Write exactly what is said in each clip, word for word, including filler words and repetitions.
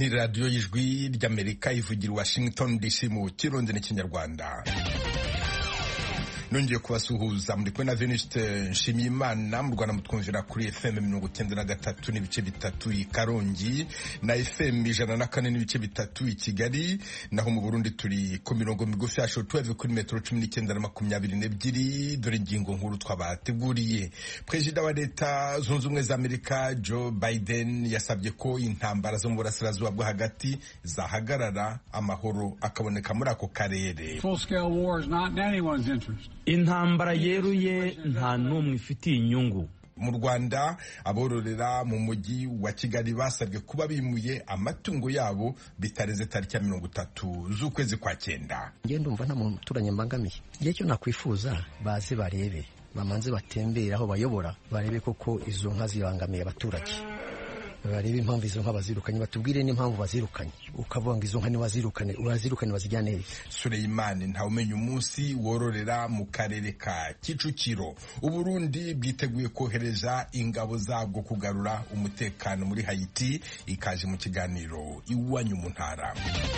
radiyo y'ijwi ry'Amerika ivugira Washington D C mu kirundi n'ikinyarwanda. Nongeye kubasuhuza muri kumwe na Venuste Nshimiyimana mu Rwanda mutwumvira kuri F M mirongo icyenda na gatatu n'ibice bitatu i Karongi na F M ijana na kane n'ibice bitatu i Kigali, naho mu Burundi turi ku mirongo migufi ya shortwave kuri metero cumi n'icyenda na makumyabiri n'ebyiri. Dore ingingo nkuru twabateguriye. Perezida wa Leta Zunze Ubumwe za Amerika Joe Biden yasabye ko intambara zo mu burasirazuba bwo hagati zahagarara, amahoro akaboneka muri ako karere. Full scale war is not in anyone's interest. Intambara yeruye nta n'umwe ifitiye inyungu. Mu Rwanda abororera mu mujyi wa Kigali basabwe kuba bimuye amatungo yabo bitareze tariki ya mirongo itatu z'ukwezi kwa cyenda. Nge ndumva nta muturanye mbangamiye. Igihe cyo nakwifuza baze barebe, bamanze batembera aho bayobora, barebe koko izo nka zibangamiye abaturage, barebe impamvu izo nka bazirukanye, batubwire n'impamvu bazirukanye. Ukavuga ngo izo nka ni wazirukane, urazirukane bazijyane. Suleimani Ntawumenya umunsi wororera mu karere ka Kicukiro. Uburundi bwiteguye kohereza ingabo zabwo kugarura umutekano muri Haiti, ikaje mu kiganiro iwanyu mu ntara.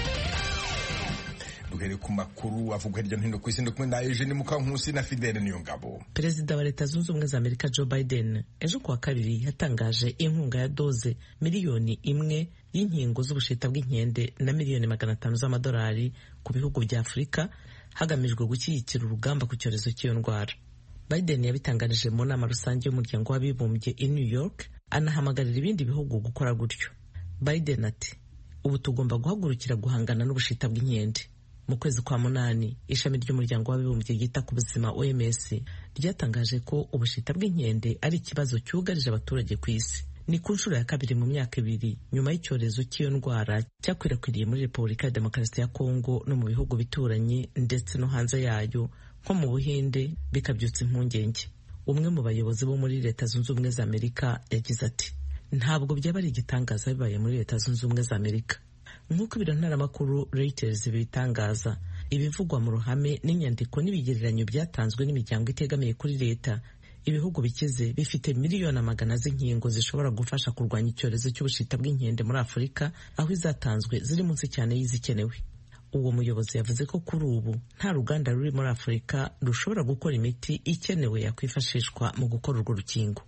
Duhere ku makuru avugwa hirya no hino ku isi, kumwe na Eugene Mukankusi na Fidele Niyongabo. Perezida wa Leta Zunze Ubumwe za Amerika Joe Biden ejo kuwa kabiri yatangaje inkunga ya doze miliyoni imwe y'inkingo z'ubushita bw'inkende na miliyoni magana atanu z'amadolari ku bihugu bya Afurika hagamijwe gushyigikira urugamba ku cyorezo cy'iyo ndwara. Biden yabitangarije mu nama rusange y'umuryango w'abibumbye i New York, anahamagarira ibindi bihugu gukora gutyo. Biden ati, ubu tugomba guhagurukira guhangana n'ubushita bw'inkende. Mu kwezi kwa munani ishami ry'umuryango w'abibumbye ryita ku buzima O M S ryatangaje ko ubushita bw'inkende ari ikibazo cyugarije abaturage ku isi. Ni ku nshuro ya kabiri mu myaka ibiri nyuma y'icyorezo cy'iyo ndwara cyakwirakwiriye muri Repubulika ya Demokarasi ya Kongo no mu bihugu bituranye ndetse no hanze yayo nko mu Buhinde, bikabyutsa impungenge. Umwe mu bayobozi bo muri Leta Zunze Ubumwe za Amerika yagize ati, ntabwo byaba ari igitangaza bibaye muri Leta Zunze Ubumwe za Amerika. Nk'uko ibiro ntaramakuru Reuters bitangaza, ibivugwa mu ruhame n'inyandiko n'ibigereranyo byatanzwe n'imiryango itegamiye kuri leta, ibihugu bikize bifite miliyoni amagana z'inkingo zishobora gufasha kurwanya icyorezo cy'ubushita bw'inkende muri Afurika, aho izatanzwe ziri munsi cyane y'izikenewe. Uwo muyobozi yavuze ko kuri ubu nta ruganda ruri muri Afurika rushobora gukora imiti ikenewe yakwifashishwa mu gukora urwo rukingo.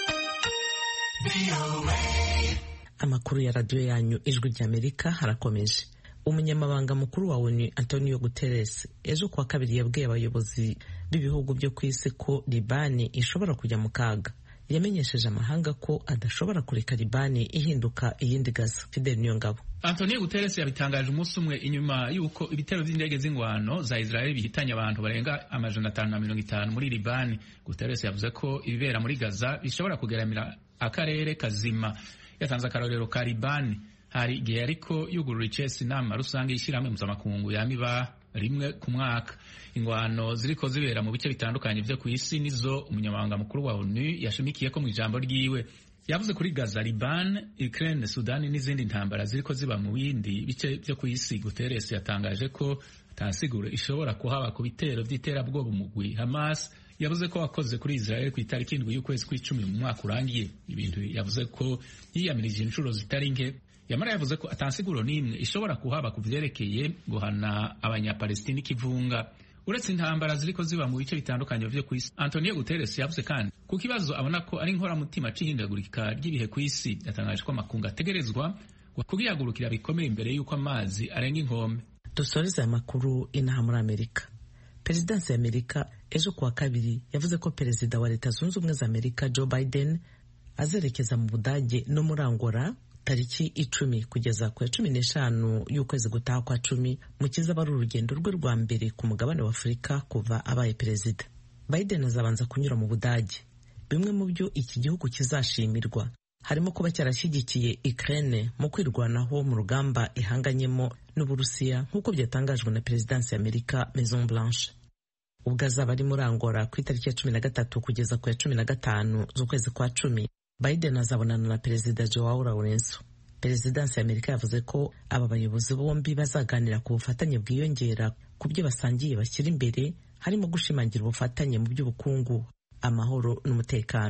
Amakuru ya radiyo yanyu ijwi ry'Amerika harakomeje. Umunyamabanga mukuru wa O N U Antonio Guterres ejo kuwa kabiri yabwiye abayobozi b'ibihugu byo ku isi ko Libani ishobora kujya mu kaga. Yamenyesheje amahanga ko adashobora kureka Libani ihinduka iyindi Gaza. Fidel Niyongabo. Antonio Guterres yabitangaje umunsi umwe inyuma y'uko ibitero by'indege z'ingwano za Israel bihitanye abantu barenga amajana atanu na mirongo itanu muri Libani. Guterres yavuze ko ibibera muri Gaza bishobora kugeramira akarere kazima. Yatanze akarorero ka Libani hari igihe ariko yugurura icesi inama rusange y'ishyirahamwe mpuzamakungu yamiba rimwe ku mwaka. Ingwano ziriko zibera mu bice bitandukanye byo ku isi nizo umunyamabanga mukuru wa O N U yashimikiye ko mu ijambo ryiwe. Yavuze kuri Gaza, Liban, Ukraine, Sudani n'izindi ntambara ziriko ziba mu bindi bice byo ku isi. Guterres yatangaje ko tansiguro ishobora kuhaba ku bitero by'iterabwoba umugwi Hamas yavuze ko wakoze kuri Israel ku itariki indwi y'ukwezi kw'icumi mu mwaka urangiye. Ibintu yavuze ko yiyamirije inshuro zitari nke. Yamara yavuze ko atansiguro n'imwe ishobora kuhaba ku vyerekeye guhana abanyapalestina ikivunga. Uretse intambara ziriko ziba mu bice bitandukanye byo ku isi, Antonio Guterres yavuze kandi ku kibazo abona ko ari inkoramutima c'ihindagurika ry'ibihe ku isi. Yatangaje ko amakungu ategerezwa kugihagurukira bikomeye imbere y'uko amazi arenga inkombe. Dusoreze amakuru inaha muri Amerika. Perezidansi ya Amerika ejo kuwa kabiri yavuze ko Perezida wa Leta Zunze Ubumwe za Amerika Joe Biden azerekeza mu Budage no muri Angola tariki icumi kugeza ku ya cumi n'eshanu y'ukwezi gutaha kwa cumi, mu kizaba ari urugendo rwe rwa mbere ku mugabane wa Afurika kuva abaye perezida. Biden azabanza kunyura mu Budage. Bimwe mu byo iki gihugu kizashimirwa harimo kuba cyarashyigikiye Ukraine mu kwirwanaho mu rugamba ihanganyemo n'Uburusiya nk'uko byatangajwe na Perezidansi ya Amerika Maison Blanche. Ubwo azaba ari muri Angola ku itariki ya cumi na gatatu kugeza ku ya cumi na gatanu z'ukwezi kwa cumi, Biden azabonana na Perezida Joao Lourenço. Perezidansi ya Amerika yavuze ko aba bayobozi bombi bazaganira ku bufatanye bwiyongera ku byo basangiye bashyira imbere, harimo gushimangira ubufatanye mu by'ubukungu, amahoro n'umutekano.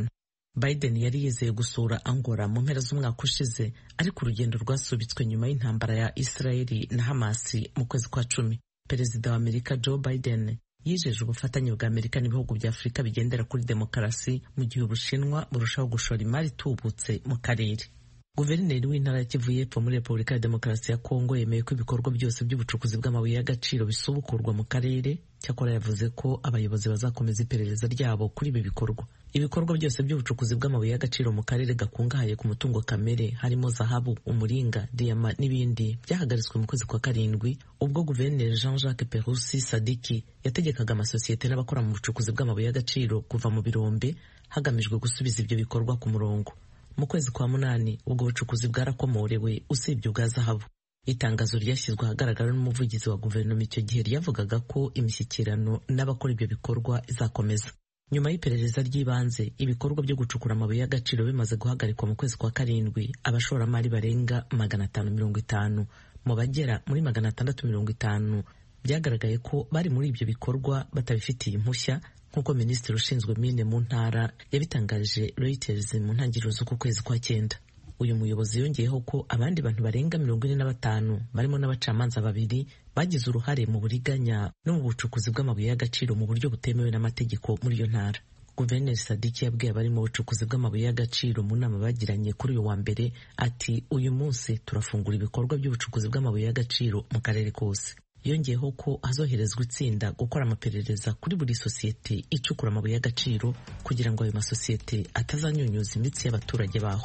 Biden yari yizeye gusura Angola mu mpera z'umwaka ushize, ariko urugendo rwasubitswe nyuma y'intambara ya Israeli na Hamasi mu kwezi kwa cumi. Perezida wa Amerika Joe Biden yijeje ubufatanye bwa Amerika n'ibihugu bya Afurika bigendera kuri demokarasi mu gihe Ubushinwa burushaho gushora imari itubutse mu karere. Guverineri w'intara ya Kivu y'Epfo muri Repubulika ya Demokarasi ya Kongo yemeye ko ibikorwa byose by'ubucukuzi bw'amabuye y'agaciro bisubukurwa mu karere, cyakora yavuze ko abayobozi bazakomeza iperereza ryabo kuri ibi bikorwa. Ibikorwa byose by'ubucukuzi bw'amabuye y'agaciro mu karere gakungahaye ku mutungo kamere harimo zahabu, umuringa, diyama n'ibindi byahagaritswe mu kwezi kwa karindwi ubwo Guverineri Jean-Jacques Perusi Sadiki yategekaga amasosiyete n'abakora mu bucukuzi bw'amabuye y'agaciro kuva mu birombe hagamijwe gusubiza ibyo bikorwa ku murongo. Mu kwezi kwa munani ubwo bucukuzi bwarakomorewe usibye ubwa zahabu. Itangazo ryashyizwe ahagaragara n'umuvugizi wa guverinoma icyo gihe ryavugaga ko imishyikirano n'abakora ibyo bikorwa izakomeza. Nyuma y'iperereza ry'ibanze, ibikorwa byo gucukura amabuye y'agaciro bimaze guhagarikwa mu kwezi kwa karindwi, abashoramari barenga magana atanu mirongo itanu mu bagera muri magana atandatu mirongo itanu byagaragaye ko bari muri ibyo bikorwa batabifitiye impushya, nk'uko minisitiri ushinzwe mine mu ntara yabitangarije Reuters mu ntangiriro z'uku kwezi kwa cyenda. Uyu muyobozi yongeyeho ko abandi bantu barenga mirongo ine na batanu barimo n'abacamanza babiri bagize uruhare mu buriganya no mu bucukuzi bw'amabuye y'agaciro mu buryo butemewe n'amategeko muri iyo ntara. Guverineri Sadiki yabwiye abari mu bucukuzi bw'amabuye y'agaciro mu nama bagiranye kuri uyu wa mbere ati uyu munsi turafungura ibikorwa by'ubucukuzi bw'amabuye y'agaciro mu karere kose. Yongeyeho ko hazoherezwa itsinda gukora amaperereza kuri buri sosiyete icukura amabuye y'agaciro kugira ngo ayo masosiyete atazanyunyuza imitsi y'abaturage baho.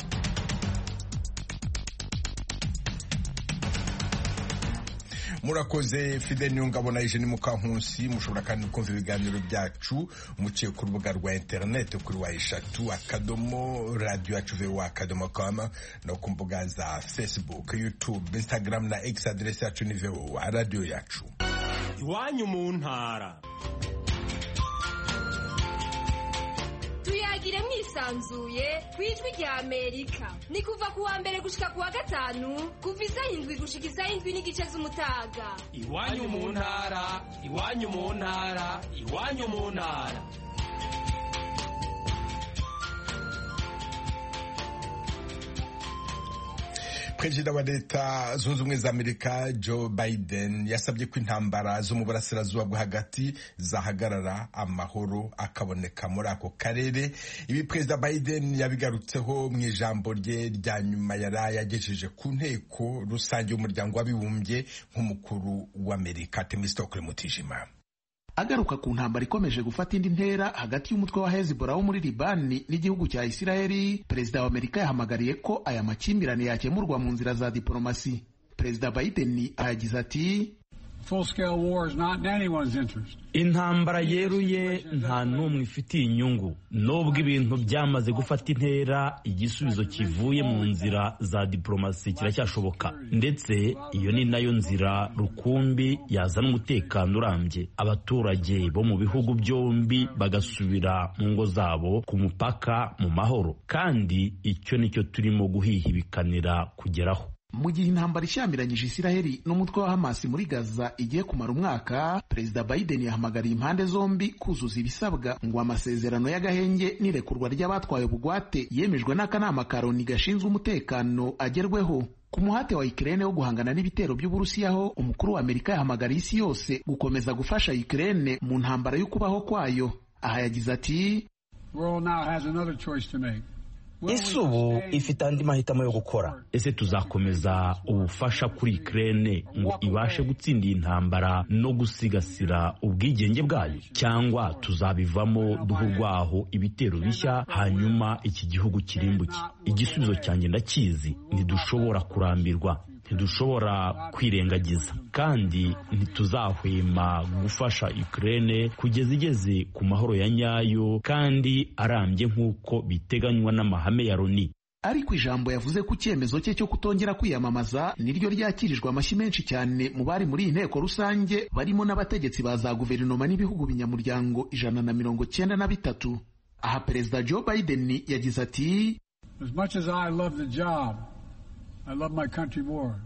Murakoze Fidel Nyongabo na Eugene Mukankusi. Mushobora kandi kumva ibiganiro byacu muciye ku rubuga rwa internet kuri wa eshatu akadomo radio yacu voa akadomo com no ku mbuga za Facebook, YouTube, Instagram na X. Adresse yacu ni voa radio yacu. Iwanyu mu ntara. Tuyagire mwisanzuye kwijwi rya Amerika. Ni kuva ku wa mbere gushika ku wa gatanu kuva isaha indwi gushika isaha indwi n'igice z'umutaga. Iwanyu mu ntara, iwanyu mu ntara, iwanyu mu ntara. Perezida wa Leta Zunze Ubumwe za Amerika Joe Biden yasabye ko intambara zo mu burasirazuba bwo hagati zahagarara amahoro akaboneka muri ako karere. Ibi Perezida Biden yabigarutseho mu ijambo rye rya nyuma yari yagejeje ku nteko rusange y'umuryango w'abibumbye nk'umukuru w'Amerika. Temistokle Mutijima agaruka ku ntambara ikomeje gufata indi ntera hagati y'umutwe wa Hezbollah wo muri Libani n'igihugu cya Isiraheli. Perezida wa Amerika yahamagariye ko aya makimbirane yakemurwa mu nzira za diplomasi. Perezida Biden ayagize ati intambara yeruye nta n'umwe ifitiye inyungu. Nubwo ibintu byamaze gufata intera, igisubizo kivuye mu nzira za diplomasi kiracyashoboka, ndetse iyo ni nayo nzira rukumbi yazana umutekano urambye, abaturage bo mu bihugu byombi bagasubira mu ngo zabo ku mupaka mu mahoro, kandi icyo nicyo turimo guhihibikanira kugeraho. Mu gihe intambara ishyamiranyije Isiraheli n'umutwe wa Hamas muri Gaza igiye kumara umwaka, Perezida Biden yahamagariye impande zombi kuzuza ibisabwa ngo amasezerano y'agahenge n'irekurwa ry'abatwaye ubugwate yemejwe n'akanama ka Loni gashinzwe umutekano agerweho. Ku muhate wa Ukraine wo guhangana n'ibitero by'Uburusiyaho, umukuru wa Amerika yahamagariye isi yose gukomeza gufasha Ukraine mu ntambara yo kubaho kwayo. Aha yagize ati isi ubu ifite andi mahitamo yo gukora. Ese tuzakomeza ubufasha kuri Ukraine ngo ibashe gutsinda intambara no gusigasira ubwigenge bwayo, cyangwa tuzabivamo duhurwaho ibitero bishya hanyuma iki gihugu kirimbuke? Igisubizo cyanjye ndakizi: ntidushobora kurambirwa, ntidushobora kwirengagiza, kandi ntituzahwema gufasha Ukraine kugeza igeze ku mahoro ya nyayo kandi arambye nk'uko biteganywa n'amahame ya Loni. Ariko ijambo yavuze ku cyemezo cye cyo kutongera kwiyamamaza niryo ryakirijwe amashyi menshi cyane mu bari muri iyi nteko rusange, barimo n'abategetsi ba za guverinoma n'ibihugu binyamuryango ijana na mirongo cyenda na bitatu. Aha Perezida Joe Biden yagize ati As much as I love the job, I love my country more.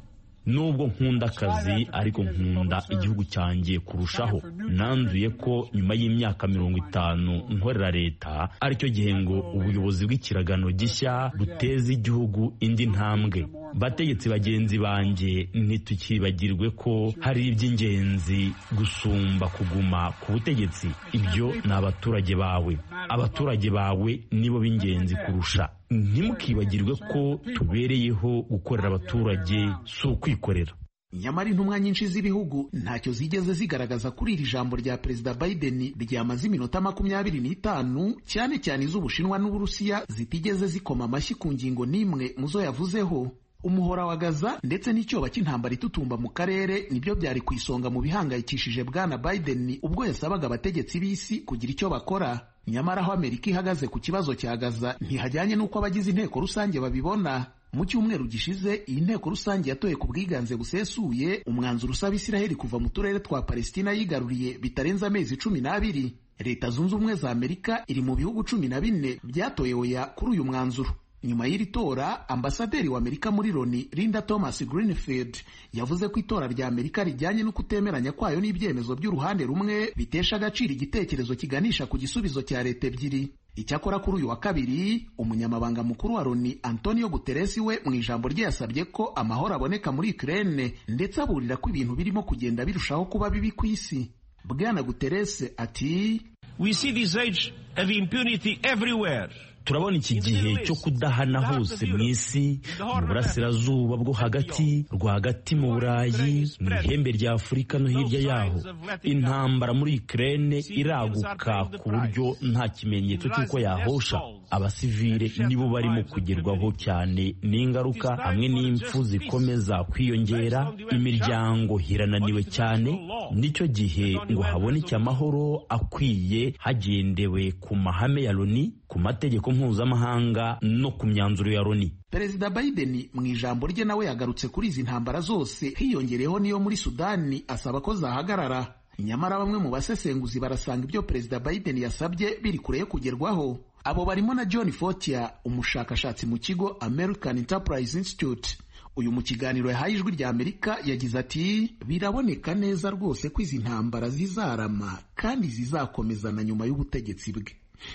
nubwo nkunda akazi ariko nkunda igihugu cyanjye kurushaho. Nanzuye ko nyuma y'imyaka mirongo itanu nkorera leta aricyo gihe ngo ubuyobozi bw'ikiragano gishya buteze igihugu indi ntambwe. Bategetsi bagenzi banjye, ntitukibagirwe ko hari iby'ingenzi gusumba kuguma ku butegetsi. Ibyo ni abaturage bawe. Abaturage bawe nibo b'ingenzi kurusha. Ntimukibagirwe ko tubereyeho gukorera abaturage, si ukwikorera. Nyamara intumwa nyinshi z'ibihugu ntacyo zigeze zigaragaza kuri iri jambo rya Perezida Biden ryamaze iminota makumyabiri n'itanu, cyane cyane iz'Ubushinwa n'Uburusiya zitigeze zikoma amashyi ku ngingo n'imwe muzo yavuzeho. Umuhora wa Gaza ndetse n'icyoba cy'intambara itutumba mu karere nibyo byari ku isonga mu bihangayikishije Bwana Biden ubwo yasabaga abategetsi b'isi kugira icyo bakora. Nyamara aho Amerika ihagaze ku kibazo cya Gaza ntihajyanye n'uko abagize inteko rusange babibona. Mu cyumweru gishize iyi nteko rusange yatoye ku bwiganze busesuye umwanzuro usaba Isiraheli kuva mu turere twa Palestina yigaruriye bitarenze amezi cumi n'abiri. Leta Zunze Ubumwe za Amerika iri mu bihugu cumi na bine byatoye oya kuri uyu mwanzuro. Nyuma y'iri tora, ambasaderi wa Amerika muri Loni Linda Thomas Greenfield yavuze ko itora rya Amerika rijyanye no kutemeranya kwayo n'ibyemezo by'uruhande rumwe bitesha agaciro igitekerezo kiganisha ku gisubizo cya leta ebyiri. Icyakora kuri uyu wa kabiri, umunyamabanga mukuru wa Loni Antonio Guterres we mu ijambo rye yasabye ko amahoro aboneka muri Ukraine ndetse aburira ko ibintu birimo kugenda birushaho kuba bibi ku isi. Bwana Guterres ati, "We see this age of impunity everywhere." Turabona iki gihe cyo kudahana hose mu isi, mu burasirazuba bwo hagati, rwagati mu Burayi, mu ihembe rya Afurika no hirya yaho. Intambara muri Ukraine iraguka ku buryo nta kimenyetso cy'uko yahosha. Abasivile nibo barimo kugerwaho cyane n'ingaruka hamwe n'impfu zikomeza kwiyongera. Imiryango hirananiwe cyane. Nicyo gihe ngo haboneke amahoro akwiye hagendewe ku mahame ya Loni, ku mategeko mpuzamahanga no ku myanzuro ya Loni. Perezida Biden mu ijambo rye nawe yagarutse kuri izi ntambara zose, hiyongereyeho niyo muri Sudani asaba ko zahagarara. Nyamara bamwe mu basesenguzi barasanga ibyo Perezida Biden yasabye biri kure yo kugerwaho. Abo barimo na John Fortier, umushakashatsi mu kigo American Enterprise Institute. Uyu mu kiganiro yahaye ijwi rya Amerika yagize ati, biraboneka neza rwose ko izi ntambara zizarama kandi zizakomezana nyuma y'ubutegetsi bwe.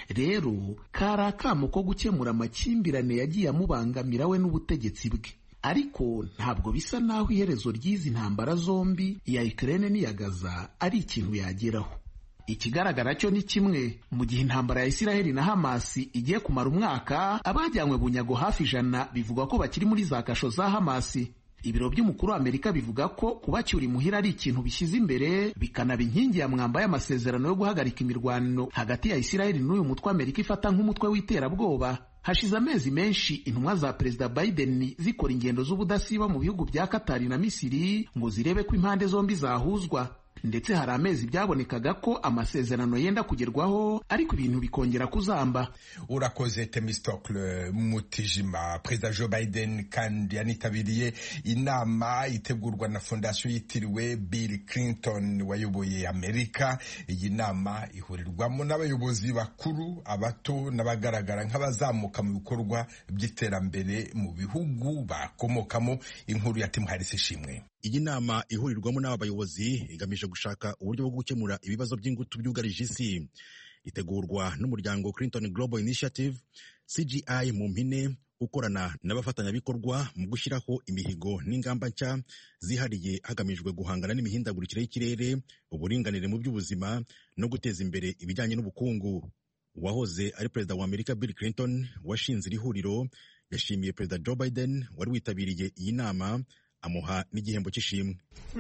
Rero kari akamo ko gukemura amakimbirane yagiye amubangamira we n'ubutegetsi bwe. Ariko ntabwo bisa naho iherezo ry'izi ntambara zombi ya Ukraine n'iya Gaza ari ikintu yageraho. Ikigaragara cyo ni kimwe, mu gihe intambara ya Isiraheli na Hamas igiye kumara umwaka, abajyanywe bunyago hafi ijana bivugwa ko bakiri muri za kasho za Hamas. Ibiro by'umukuru wa Amerika bivuga ko kubacyura imuhira ari ikintu bishyize imbere, bikanaba inkingi ya mwamba y'amasezerano yo guhagarika imirwano hagati ya Isiraheli n'uyu mutwe Amerika ifata nk'umutwe w'iterabwoba. Hashize amezi menshi intumwa za Perezida Biden zikora ingendo z'ubudasiba mu bihugu bya Katari na Misiri ngo zirebe ko impande zombi zahuzwa. Ndetse hari amezi byabonekaga ko amasezerano yenda kugerwaho ariko ibintu bikongera kuzamba. Urakoze Temistocle Mutijima. Perezida Joe Biden kandi yanitabiriye inama itegurwa na fondasiyo yitiriwe Bill Clinton wayoboye Amerika. Iyi nama ihurirwamo n'abayobozi bakuru, abato n'abagaragara nk'abazamuka mu bikorwa by'iterambere mu bihugu bakomokamo. Inkuru ya Tim Harris ishimwe. Iyi nama ihurirwamo n'aba bayobozi igamije gushaka uburyo bwo gukemura ibibazo by'ingutu byugarije isi. Itegurwa n'umuryango Clinton Global Initiative C G I mu mpine, ukorana n'abafatanyabikorwa mu gushyiraho imihigo n'ingamba nshya zihariye hagamijwe guhangana n'imihindagurikire y'ikirere, uburinganire mu by'ubuzima no guteza imbere ibijyanye n'ubukungu. Uwahoze ari perezida wa Amerika Bill Clinton washinze iri huriro yashimiye Perezida Joe Biden wari witabiriye iyi nama, amuha n'igihembo cy'ishimwe.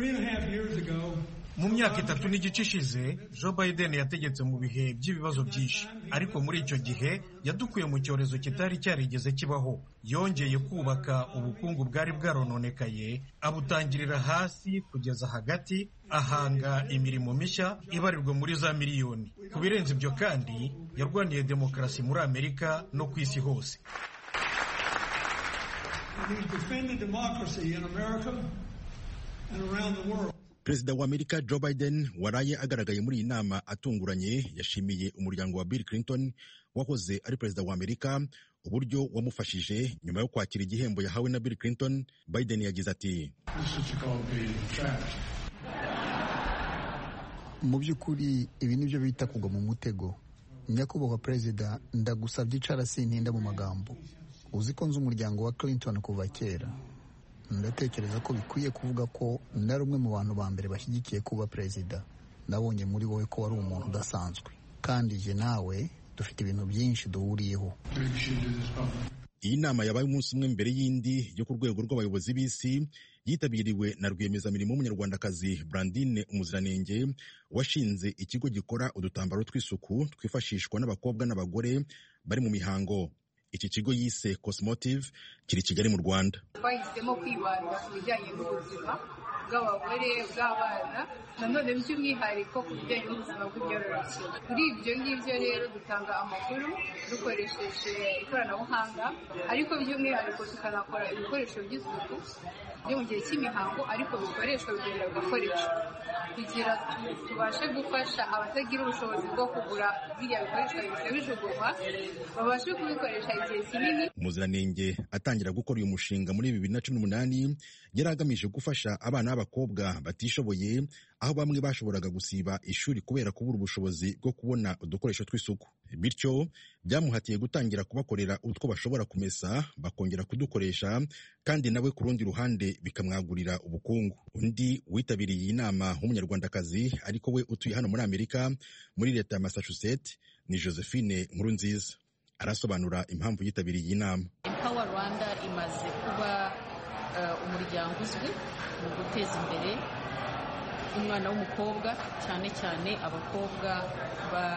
Mu myaka itatu n'igice ishize, Joe Biden yategetse mu bihe by'ibibazo byinshi, ariko muri icyo gihe yadukuye mu cyorezo kitari cyarigeze kibaho. Yongeye kubaka ubukungu bwari bwarononekaye, abutangirira hasi kugeza hagati, ahanga imirimo mishya ibarirwa muri za miliyoni. Ku birenze ibyo kandi, yarwaniye demokarasi muri Amerika no ku isi hose. He's defended democracy in America and around the world. perezida wa Amerika Joe Biden waraye agaragaye muri iyi nama atunguranye yashimiye umuryango wa Bill Clinton wahoze ari perezida wa Amerika uburyo wamufashije nyuma yo kwakira igihembo yahawe na Bill Clinton. Biden yagize ati mu by'ukuri ibi nibyo bita kugwa mu mutego. Nyakubahwa perezida, ndagusabye icara sintinda mu magambo. Uzi ko nzi umuryango wa Clinton kuva kera. Ndatekereza ko bikwiye kuvuga ko nari umwe mu bantu ba mbere bashyigikiye kuba perezida. Nabonye muri wowe ko wari umuntu udasanzwe, kandi je nawe dufite ibintu byinshi duhuriyeho. Iyi nama yabaye umunsi umwe mbere y'indi yo ku rwego rw'abayobozi b'isi, yitabiriwe na rwiyemezamirimo w'umunyarwandakazi Brandine Umuziranenge washinze ikigo gikora udutambaro tw'isuku twifashishwa n'abakobwa n'abagore bari mu mihango. Iki kigo yise Cosmotive kiri Kigali mu Rwanda. Twahisemo kwibanda ku bijyanye n'ubuzima bw'abagore, bw'abana, nanone by'umwihariko ku bijyanye n'ubuzima bw'imyororokere. Kuri ibyo ngibyo rero dutanga amakuru dukoresheje ikoranabuhanga, ariko by'umwihariko tukanakora ibikoresho by'isuku byo mu gihe cy'imihango, ariko bikoreshwa bigenda bigakoreshwa kugira tubashe gufasha abatagira ubushobozi bwo kugura biriya bikoresho bihita bijugunywa, babashe kubikoresha igihe kinini. Umuziranenge atangira gukora uyu mushinga muri bibiri na cumi n'umunani yari agamije gufasha abana b'abakobwa batishoboye, aho bamwe bashoboraga gusiba ishuri kubera kubura ubushobozi bwo kubona udukoresho tw'isuku. Bityo byamuhatiye gutangira kubakorera utwo bashobora kumesa bakongera kudukoresha, kandi nawe ku rundi ruhande bikamwagurira ubukungu. Undi witabiriye iyi nama w'umunyarwandakazi ariko we utuye hano muri Amerika muri leta ya Massachusetts ni Josephine Nkurunziza. Arasobanura impamvu yitabiriye iyi nama. Empower Rwanda imaze kuba uh, umuryango uzwi mu guteza imbere umwana w'umukobwa, cyane cyane abakobwa ba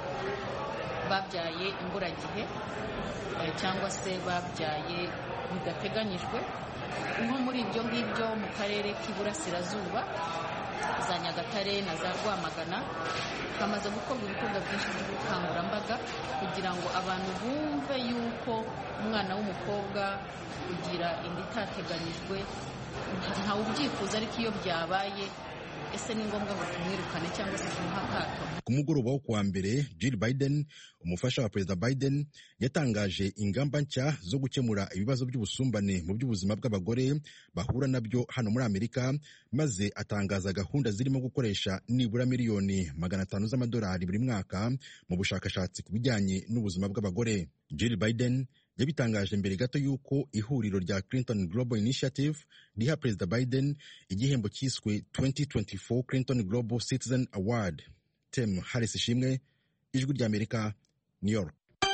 babyaye imburagihe cyangwa se babyaye bidateganyijwe. Nko muri ibyo ngibyo mu karere k'Iburasirazuba, za Nyagatare na za Rwamagana, hamaze gukorwa ibikorwa byinshi by'ubukangurambaga kugira ngo abantu bumve yuko umwana w'umukobwa kugira inda itateganyijwe ntawe ubyifuza, ariko iyo byabaye ese ni ngombwa ngo tumwirukane cyangwa se tumuhe akato. Ku mugoroba wo kuwa mbere, Jill Biden, umufasha wa perezida Biden, yatangaje ingamba nshya zo gukemura ibibazo by'ubusumbane mu by'ubuzima bw'abagore bahura nabyo hano muri Amerika, maze atangaza gahunda zirimo gukoresha nibura miliyoni magana atanu z'amadolari buri mwaka mu bushakashatsi ku bijyanye n'ubuzima bw'abagore. Jill Biden yabitangaje mbere gato y'uko ihuriro rya Clinton Global Initiative riha perezida Biden igihembo cyiswe twenty twenty-four Clinton Global Citizen Award. Tim Harris Ishimwe, Ijwi ry'Amerika, New York.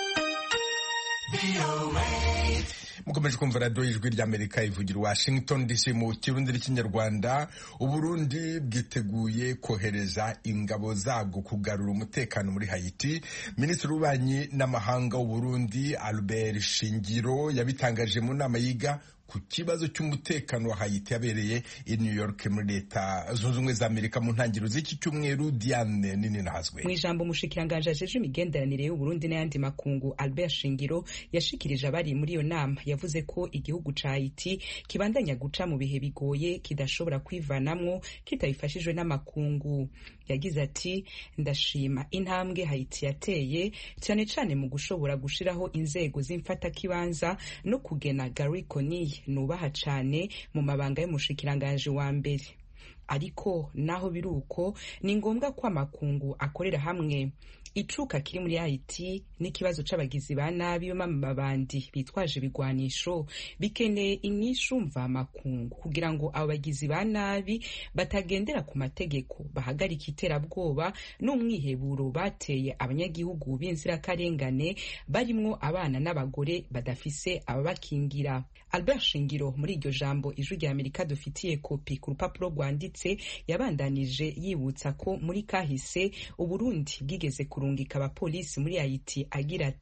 Mukomeje kumva radio Ijwi ry'Amerika ivugira Washington D C mu Kirundi n'Ikinyarwanda. Uburundi bwiteguye kohereza ingabo zabwo kugarura umutekano muri Haiti. Minisitiri w'Ububanyi n'Amahanga w'Uburundi Albert Shingiro yabitangaje mu nama yiga ku kibazo cy'umutekano wa Haiti yabereye i New York muri leta zunze ubumwe za Amerika mu ntangiriro z'iki cyumweru. Diane nini nahazwe. Mu ijambo mushikiranganje ajeje imigenderanire y'Uburundi n'ayandi makungu, Albert Shingiro yashikirije abari muri iyo nama, yavuze ko igihugu ca Haiti kibandanya guca mu bihe bigoye kidashobora kwivanamwo kitayifashijwe n'amakungu. Yagize ati, ndashima intambwe Haiti yateye cyane cyane mu gushobora gushiraho inzego z'imfata kibanza no kugena Gary Conille nubaha cane mu mabanga y'umushikiranganje wa mbere. Ariko naho biruko ni ngombwa ko amakungu akorera hamwe. Icuka kiri muri Haiti n'ikibazo c'abagizi ba nabi b'amabandi bitwaje ibigwanisho bikeneye inyishu mva makungu kugira ngo abo bagizi ba nabi batagendera ku mategeko, bahagarika iterabwoba n'umwiheburo bateye abanyagihugu b'inzirakarengane barimwo abana n'abagore badafise ababakingira. Albert Shingiro muri iryo jambo Ijwi ry'Amerika dufitiye kopi ku rupapuro rwanditse yabandanije yibutsa ko muri kahise Uburundi bwigeze kurungika abapolisi muri Haiti, agira ati,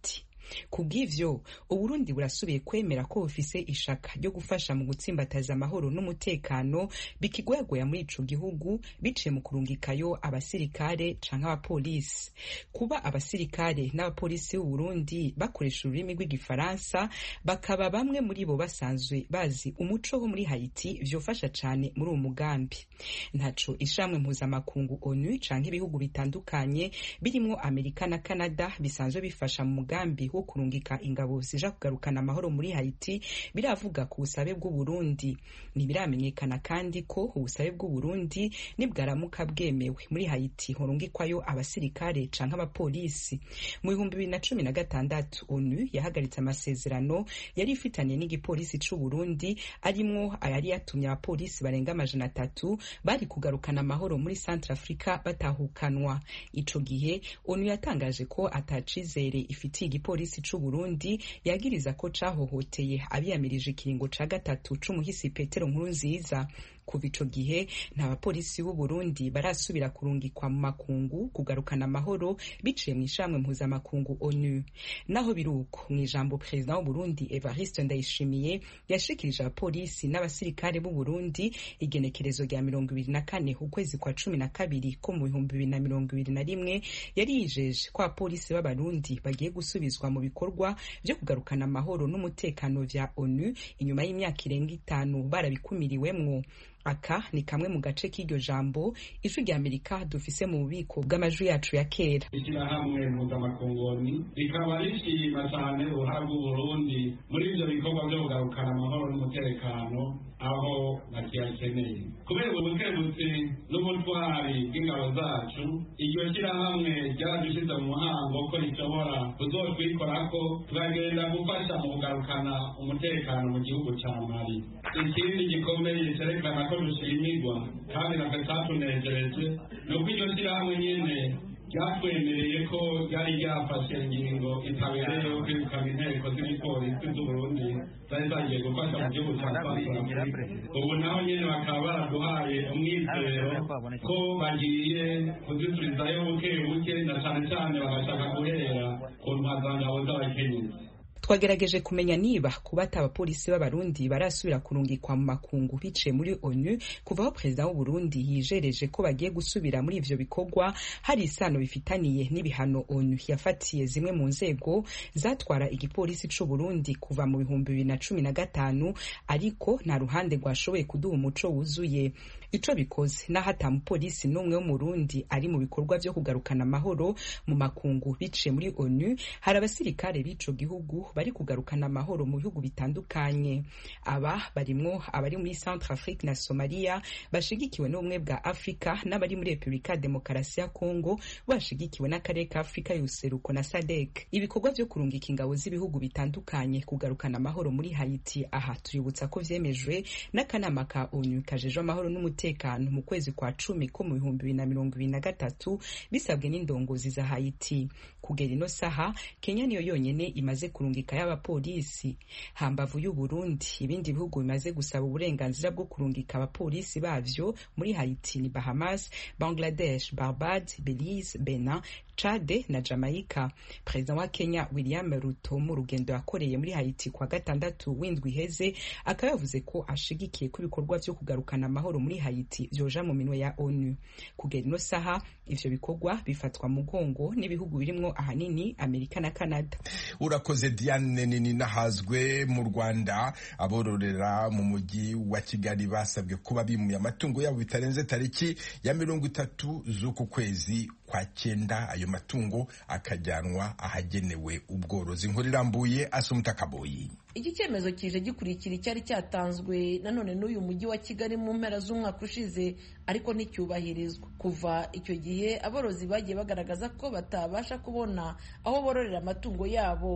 kubw'ivyo Uburundi burasubiye kwemera ko bufise ishaka ryo gufasha mu gutsimbataza amahoro n'umutekano bikigwagoya muri ico gihugu biciye mu kurungikayo abasirikare canke abapolisi. Kuba abasirikare n'abapolisi b'u Burundi bakoresha ururimi rw'igifaransa bakaba bamwe muri bo basanzwe bazi umuco wo muri Haiti vyofasha cane muri uwo mugambi. Ntaco ishamwe mpuzamakungu ONU canke ibihugu bitandukanye birimwo Amerika na Canada bisanzwe bifasha mu mugambi wo kurungika ingabo zija kugarukana amahoro muri Haiti biravuga ku busabe bw'u Burundi. Ntibiramenyekana kandi ko ubusabe bw'u Burundi nibwaramuka bwemewe muri Haiti horungikwayo abasirikare canke abapolisi. Mu bihumbi bibiri na cumi na gatandatu ONU yahagaritse amasezerano yari ifitanye n'igipolisi c'u Burundi arimwo ayari yatumye abapolisi barenga amajana atatu bari kugarukana amahoro muri Centrafrica batahukanwa. Ico gihe ONU yatangaje ko atacizere ifitiye igipolisi c'u Burundi yagiriza ko cahohoteye abiyamirije ikiringo ca gatatu c'umuhisi Petero Nkurunziza. Kuva ico gihe nta bapolisi b'u Burundi barasubira kurungikwa mu makungu kugarukana amahoro biciye mu ishamwe mpuzamakungu ONU. Naho biruko mu ijambo President w'u Burundi Evariste Ndayishimiye yashikirije abapolisi n'abasirikare b'u Burundi igenekerezo rya mirongo ibiri na kane ukwezi kwa cumi na kabiri ko mu bihumbi bibiri na mirongo ibiri na rimwe yari yijeje ko abapolisi b'abarundi bagiye gusubizwa mu bikorwa vyo kugarukana amahoro n'umutekano vya ONU inyuma y'imyaka irenga itanu barabikumiriwemwo. Aka ni kamwe mu gace k'iryo jambo ijwi rya Amerika dufise mu bubiko bw'amajwi yacu ya kera. Ishyirahamwe mpuzamakungu rikaba rishima cyane uruhare rw'u Burundi muri ivyo bikorwa vyo kugarukana amahoro n'umutekano aho bakiyakeneye. Kubera ubukebutsi n'ubutwari bw'ingabo zacu, iryo shyirahamwe ryaradushize mu muhango ko rishobora kuzotwikorako turagenda gufasha mu kugarukana umutekano mu gihugu ca Mali. Ikindi gikomeye cerekana ko dushimirwa kandi natwe catunejereje ni uko iryo shyirahamwe nyene ryatwemereye ko ryari ryafashe ingingo itabereye yo kwirukana inteko z'igipolisi z'u Burundi zari zagiye gufasha mu gihugu ca Centrafrica. Ubu naho nyene bakaba baraduhaye umwizero ko bagiye kuzisubizayo buke buke na cane cane bagashaka guhera ku ntwazangabo z'abakenyezi. Twagerageje kumenya niba kuba abapolisi b'abarundi barasubira kurungikwa mu makungu biciye muri ONU kuva aho President w'u Burundi yijereje ko bagiye gusubira muri ivyo bikorwa hari isano bifitaniye n'ibihano ONU yafatiye zimwe mu nzego zatwara igipolisi c'u Burundi kuva mu bihumbi bibiri na cumi na gatanu, ariko nta ruhande rwashoboye kuduha umuco wuzuye. Ico bikoze naho ata mupolisi n'umwe wo mu Burundi ari mu bikorwa vyo kugarukana amahoro mu makungu biciye muri ONU, hari abasirikare b'ico gihugu bari kugarukana amahoro mu bihugu bitandukanye. Aba barimwo abari muri Centrafrique na Somalia bashigikiwe n'ubumwe bwa Afrika n'abari muri Republika Demokarasi ya Kongo bashigikiwe n'akarere ka Afrika y'useruko na S A D C. Ibikorwa vyo kurungika ingabo z'ibihugu bitandukanye kugarukana amahoro muri Haiti aha tuributsa ko vyemejwe n'akanama ka ONU kajejwe amahoro n'umutekano mu kwezi kwa cumi ko mu bihumbi bibiri na mirongo ibiri na gatatu bisabwe n'indongozi za Haiti. Kugera ino saha Kenya niyo yonyene imaze kurungika y'abapolisi. Hambavu y'u Burundi ibindi bihugu bimaze gusaba uburenganzira bwo kurungika abapolisi bavyo muri Haiti ni Bahamas, Bangladesh, Barbade, Belize, Benin, Chad na Jamaica. President wa Kenya William Ruto mu rugendo yakoreye muri Haiti kwa gatandatu windwi heze akaba yavuze ko ashigikiye ko ibikorwa vyo kugarukana amahoro muri Haiti vyoja mu minwe ya ONU. Kugera ino saha ivyo bikorwa bifatwa mu gongo n'ibihugu birimwo ahanini Amerika na Canada. Urakoze Diane nini nahazwe. Mu Rwanda abororera mu mujyi wa Kigali basabwe kuba bimuye amatungo yabo bitarenze tariki ya mirongo itatu z'uku kwezi kwa cyenda, ayo matungo akajyanwa ahagenewe ubworozi. Inkuru irambuye Asumta Kaboyi. Iki cyemezo kije gikurikira icyari cyatanzwe nanone n'uyu mujyi wa Kigali mu mpera z'umwaka ushize, ariko nticyubahirizwa. Kuva icyo gihe aborozi bagiye bagaragaza ko batabasha kubona aho bororera amatungo yabo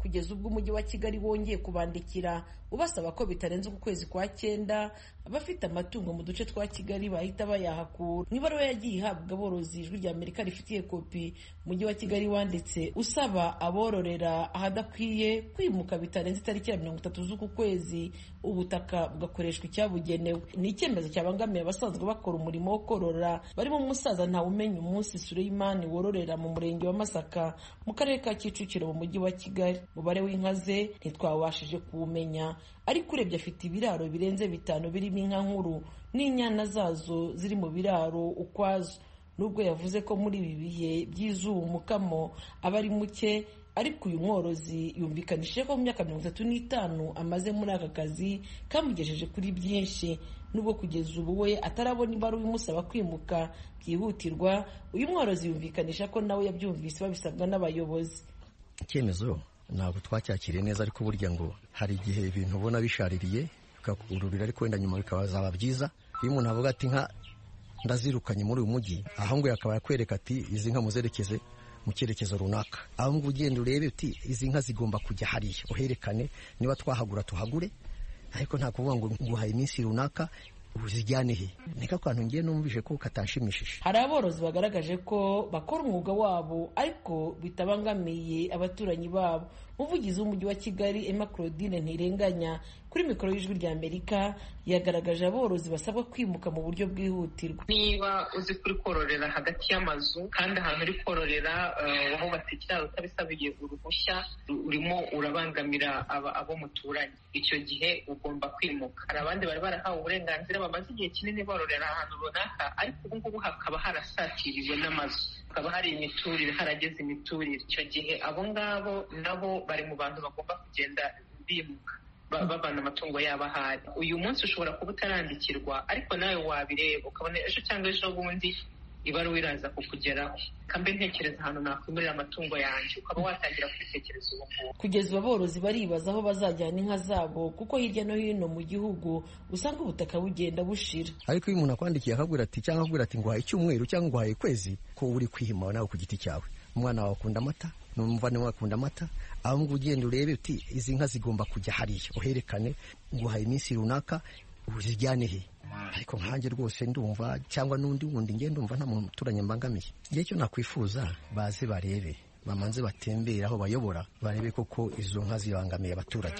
kugeza ubwo umujyi wa Kigali wongeye kubandikira ubasaba ko bitarenze uku kwezi kwa cyenda abafite amatungo mu duce twa Kigali bahita bayahakura. Mu ibaruwa yagiye ihabwa aborozi Ijwi rya Amerika rifitiye kopi, umujyi wa Kigali wanditse usaba abororera ahadakwiye kwimuka bitarenze itariki ya mirongo itatu z'uku kwezi ubutaka bugakoreshwa icyabugenewe. Ni icyemezo cyabangamiye abasanzwe bakora umurimo wo korora barimo umusaza Ntawumenya Umunsi Suleimani wororera mu murenge wa Masaka mu karere ka Kicukiro mu mujyi wa Kigali. Umubare w'inka ze ntitwabashije kuwumenya, ariko urebye afite ibiraro birenze bitanu birimo inka nkuru n'inyana zazo ziri mu biraro ukwazo. Nubwo yavuze ko muri ibi bihe by'izuba umukamo aba ari muke, ariko uyu mworozi yumvikanishije ko mu myaka mirongo itatu n'itanu amaze muri aka kazi kamugejeje kuri byinshi. Nubwo kugeza ubu we atarabona ibaruwa imusaba kwimuka byihutirwa, uyu mworozi yumvikanisha ko nawe yabyumvise babisabwa n'abayobozi. Icyemezo ntabwo twacyakiriye neza, ariko burya ngo hari igihe ibintu ubona bishaririye bikakururira, ariko wenda nyuma bikazaba byiza. Iyo umuntu avuga ati nka ndazirukanye muri uyu mujyi, aho ngo yakaba yakwereka ati izi nka muzerekeze mu cyerekezo runaka, aho ngo ugenda urebe uti izi nka zigomba kujya hariya, uherekane niba twahagura tuhagure, ariko nta kuvuga ngo nguhaye iminsi runaka uzijyane he. Nika kwantu ngiye numvise ko katanshimishije. Hari aborozi bagaragaje ko bakora umwuga wabo ariko bitabangamiye abaturanyi babo. Umuvugizi w'umujyi wa Kigali Emma Claudine Ntirenganya kuri mikoro y'Ijwi rya Amerika yagaragaje aborozi basabwa kwimuka mu buryo bwihutirwa. Niba uzi kuri kororera hagati y'amazu kandi ahantu uri kororera wahubatse ikiraro utabisabiye uruhushya, urimo urabangamira abo muturanye, icyo gihe ugomba kwimuka. Hari abandi bari barahawe uburenganzira bamaze igihe kinini bororera ahantu runaka, ariko ubu ngubu hakaba harasatiriwe n'amazu, hakaba hari imiturire, harageze imiturire. Icyo gihe abo ngabo nabo bari mu bantu bagomba kugenda bimuka babana amatungo yabo ahari. Uyu munsi ushobora kuba utarandikirwa, ariko nawe wabireba ukabona ejo cyangwa ejo bundi ibaruwa iraza kukugeraho. Kambe ntekereza ahantu nakwimurira amatungo yanjye, ukaba watangira kubitekereza ubu ngubu. Kugeza ubu aborozi baribaza aho bazajyana inka zabo, kuko hirya no hino mu gihugu usanga ubutaka bugenda bushira. Ariko iyo umuntu akwandikiye akabwira ati cyangwa akubwira ati nguhaye icyumweru cyangwa nguhaye ukwezi, ko uri kwihima nawe ku giti cyawe. Umwana wawe akunda amata, n'umuvane wawe akunda amata, aho ngo ugenda urebe uti izi nka zigomba kujya hariya, uherekane nguhaye iminsi runaka uzijyane he. Ariko nkanjye rwose ndumva, cyangwa n'undi wundi ngende ndumva nta muntu muturanye mbangamiye. Igihe cyo nakwifuza baze barebe, bamanze batembere aho bayobora, barebe koko izo nka zibangamiye abaturage,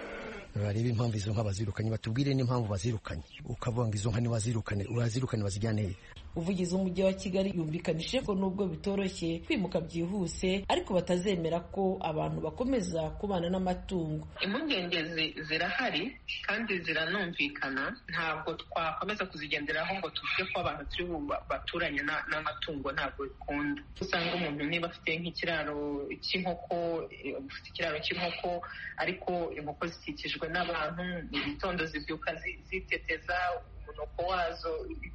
barebe impamvu izo nka bazirukanye, batubwire n'impamvu bazirukanye. Ukavuga ngo izo nka niwazirukane, urazirukane bazijyane he. Umuvugizi w'umujyi wa Kigali yumvikanishije ko nubwo bitoroshye kwimuka byihuse, ariko batazemera ko abantu bakomeza kubana n'amatungo. Impungenge zirahari kandi ziranumvikana, ntabwo twakomeza kuzigenderaho ngo tuvuge ko abantu turi baturanye n'amatungo, ntabwo bikunda. Usanga umuntu niba afite nk'ikiraro cy'inkoko, ufite ikiraro cy'inkoko ariko inkoko zikikijwe n'abantu, mu gitondo zibyuka ziteteza umunuko wazo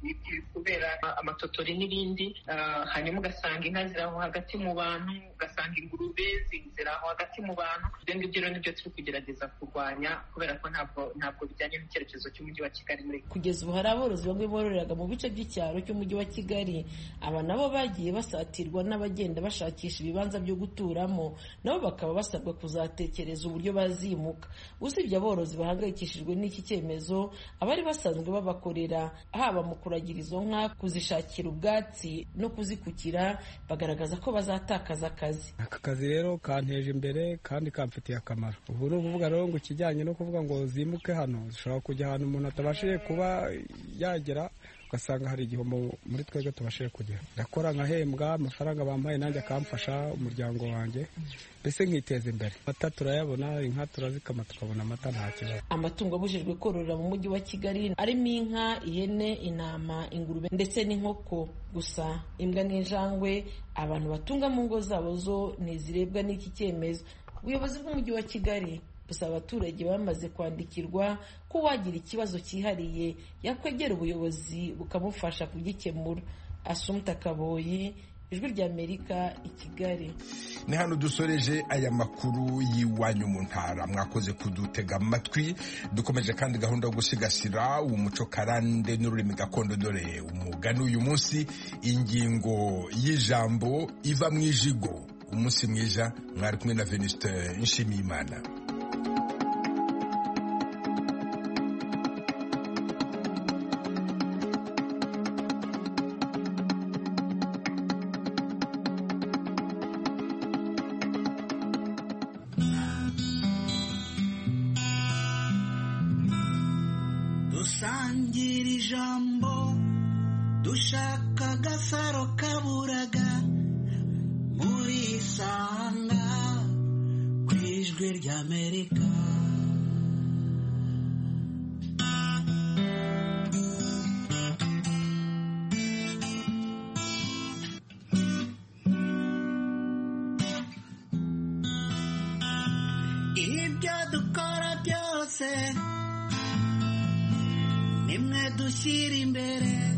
kubera amatotori n'ibindi, hanyuma ugasanga inka ziri aho hagati mu bantu, ugasanga ingurube ziri aho hagati mu bantu. Ibyo ngibyo rero nibyo turi kugerageza kurwanya, kubera ko ntabwo ntabwo bijyanye n'icyerekezo cy'umujyi wa Kigali. Muri kugeza ubu hari aborozi bamwe bororeraga mu bice by'icyaro cy'umujyi wa Kigali, aba nabo bagiye basatirwa n'abagenda bashakisha ibibanza byo guturamo, nabo bakaba basabwa kuzatekereza uburyo bazimuka. Usibye aborozi bahangayikishijwe n'iki cyemezo, abari basanzwe babakorera haba mu kuragira izo nka, kuzishakira ubwatsi no kuzikukira, bagaragaza ko bazatakaza akazi. Aka kazi rero kanteje imbere kandi kamfitiye akamaro. Ubu ni ukuvuga rero ngo ikijyanye no kuvuga ngo zimuke hano, zishobora kujya ahantu umuntu atabashije kuba yagera, ugasanga hari igihombo muri twebwe tubashije kugera. Ndakora nkahembwa, amafaranga bampaye nanjye akamfasha umuryango wanjye, mbese nkiteza imbere. Amata turayabona, inka turazikama tukabona amata nta kibazo. Amatungo abujijwe kororera mu mujyi wa Kigali arimo inka, ihene, intama, ingurube ndetse n'inkoko. Gusa imbwa n'injangwe abantu batunga mu ngo zabo zo ntizirebwa n'iki cyemezo. Ubuyobozi bw'umujyi wa Kigali busaba abaturage bamaze kwandikirwa ko wagira ikibazo cyihariye yakwegera ubuyobozi bukamufasha kugikemura. Asumta Kaboyi, Ijwi rya Amerika, i Kigali. Ni hano dusoreje aya makuru y'iwanyu mu ntara. Mwakoze kudutega amatwi. Dukomeje kandi gahunda yo gusigasira umuco karande n'ururimi gakondo. Dore umugani uyu munsi, ingingo y'ijambo iva mu ijigo. umunsi mwiza. Mwari kumwe na Venuste Nshimiyimana. dusangira ijambo dushaka agasaro kaburaga muri Isanga ku ijwi ry'Amerika. Ibyo dukora byose nimwe dushyira imbere